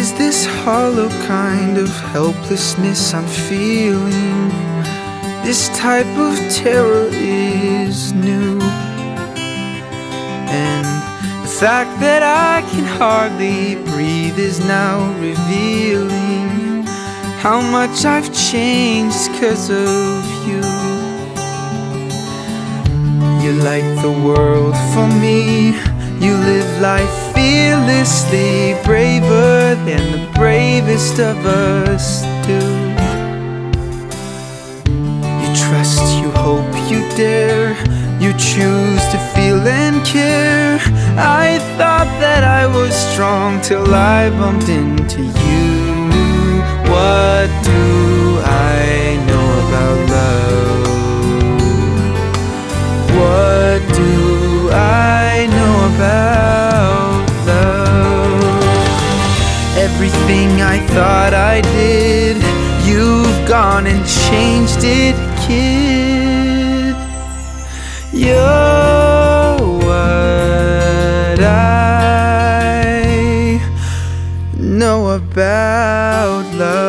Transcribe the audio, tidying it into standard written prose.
is this hollow kind of helplessness I'm feeling? This type of terror is new, and the fact that I can hardly breathe is now revealing how much I've changed 'cause of you. You light the world for me. You live life fearlessly, braver than the bravest of us do. You trust, you hope, you dare. You choose to feel and care. I thought that I was strong till I bumped into you. What do I know about love? What do I know about love? Everything I thought I did, you've gone and changed it, kid. You're what I know about love.